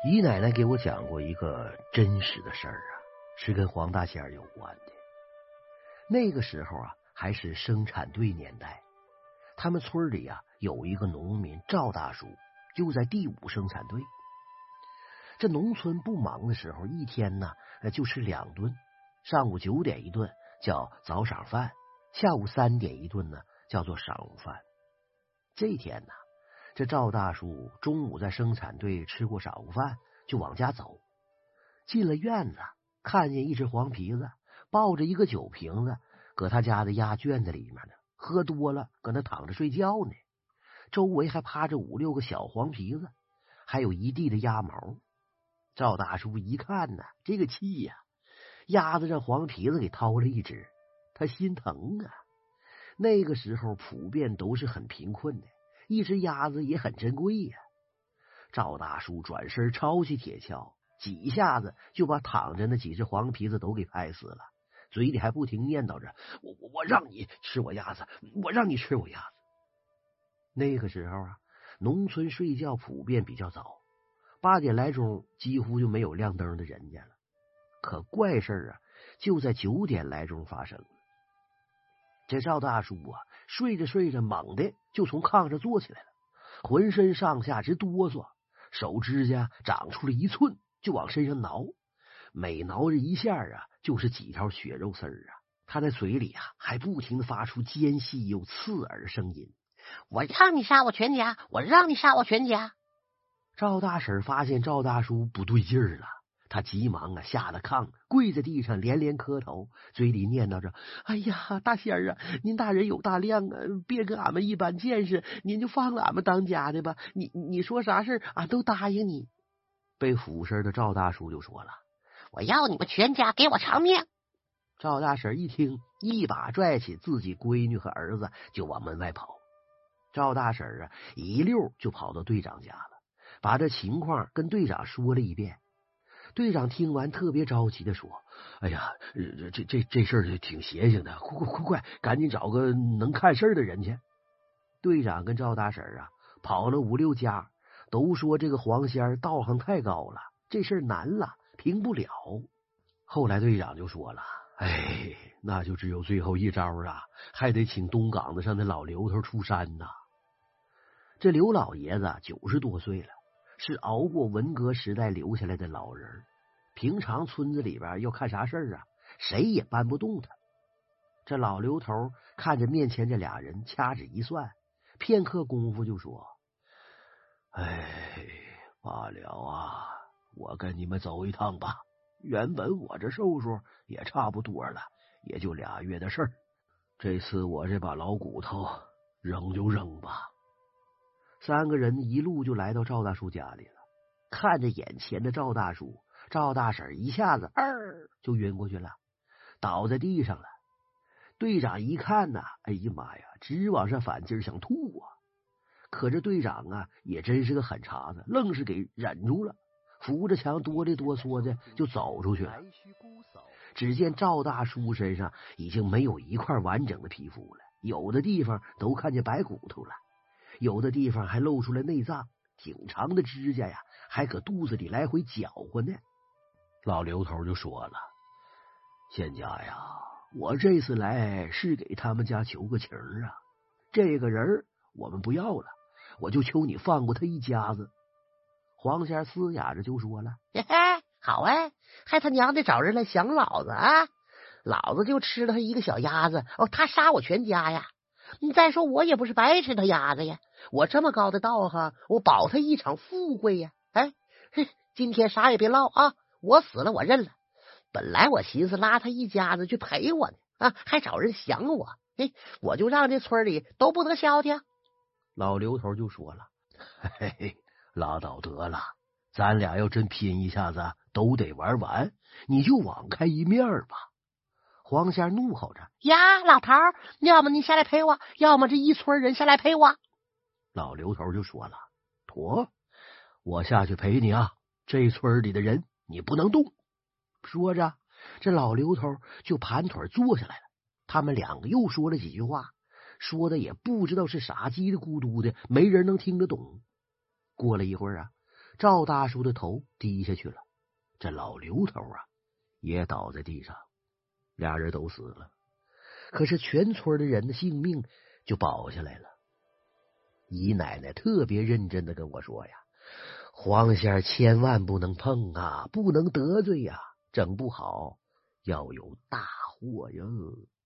姨奶奶给我讲过一个真实的事儿啊，是跟黄大仙有关的。那个时候啊，还是生产队年代，他们村里啊有一个农民赵大叔，就在第5生产队。这农村不忙的时候，一天呢就吃2顿，上午9点一顿叫早晌饭，下午3点一顿呢叫做晌午饭。这天呢，这赵大叔中午在生产队吃过晌午饭，就往家走。进了院子，看见一只黄皮子抱着一个酒瓶子，搁他家的鸭圈子里面呢，喝多了搁那躺着睡觉呢。周围还趴着5、6个小黄皮子，还有一地的鸭毛。赵大叔一看呢，这个气呀，鸭子让黄皮子给掏了一只，他心疼啊。那个时候普遍都是很贫困的，一只鸭子也很珍贵呀。赵大叔转身抄起铁锹，几下子就把躺着那几只黄皮子都给拍死了，嘴里还不停念叨着：我让你吃我鸭子，我让你吃我鸭子。那个时候啊，农村睡觉普遍比较早，8点来钟几乎就没有亮灯的人家了。可怪事啊，就在9点来钟发生了。这赵大叔啊，睡着睡着，猛地就从炕上坐起来了，浑身上下直哆嗦，手指甲长出了1寸，就往身上挠，每挠着一下啊，就是几条血肉丝儿啊。他在嘴里啊，还不停的发出尖细又刺耳的声音： 我让你杀我全家，我让你杀我全家。 赵大婶发现赵大叔不对劲儿了，他急忙啊下了炕，跪在地上连连磕头，嘴里念叨着：哎呀，大仙儿啊，您大人有大量啊，别跟俺们一般见识，您就放了俺们当家的吧，你说啥事俺都答应你。被俯身的赵大叔就说了： 我要你们全家给我偿命。 赵大婶一听，一把拽起自己闺女和儿子就往门外跑。赵大婶啊一溜就跑到队长家了，把这情况跟队长说了一遍。队长听完特别着急的说：哎呀，这事儿挺邪性的，快赶紧找个能看事儿的人去。队长跟赵大婶啊跑了5、6家，都说这个黄仙道行太高了，这事儿难了，平不了。后来队长就说了：哎，那就只有最后一招啊，还得请东岗子上的老刘头出山呐。这刘老爷子90多岁了，是熬过文革时代留下来的老人，平常村子里边要看啥事儿啊，谁也搬不动他。这老刘头看着面前这俩人，掐指一算，片刻功夫就说：哎，罢了啊，我跟你们走一趟吧，原本我这寿数也差不多了，也就2月的事儿，这次我这把老骨头扔就扔吧。3个人一路就来到赵大叔家里了，看着眼前的赵大叔，赵大婶一下子就晕过去了，倒在地上了。队长一看呐，哎呀妈呀，直往上反劲想吐啊！可这队长啊也真是个狠茬子，愣是给忍住了，扶着墙哆里哆嗦的就走出去了。只见赵大叔身上已经没有一块完整的皮肤了，有的地方都看见白骨头了，有的地方还露出来内脏，挺长的指甲呀，还搁肚子里来回搅和呢。老刘头就说了：仙家呀，我这次来是给他们家求个情啊，这个人我们不要了，我就求你放过他一家子。黄仙嘶哑着就说了： 嘿嘿，好哎，还他娘的找人来想老子啊！老子就吃了他一个小鸭子，他杀我全家呀！你再说我也不是白吃他鸭子呀，我这么高的道行，我保他一场富贵呀！哎，今天啥也别唠啊，我死了我认了。本来我寻思拉他一家子去陪我呢，还找人想我，我就让这村里都不得消停。 老刘头就说了：嘿嘿，拉倒得了，咱俩要真拼一下子都得玩完，你就网开一面吧。黄仙怒吼着： 呀，老头，要么你下来陪我，要么这一村人下来陪我。 老刘头就说了：妥，我下去陪你啊，这村里的人你不能动。说着，这老刘头就盘腿坐下来了。他们2个又说了几句话，说的也不知道是啥叽里咕嘟的，没人能听得懂。过了一会儿啊， 赵大叔的头低下去了，这老刘头啊也倒在地上，俩人都死了。可是全村的人的性命就保下来了。姨奶奶特别认真的跟我说呀，黄仙千万不能碰啊，不能得罪呀，整不好要有大祸呀。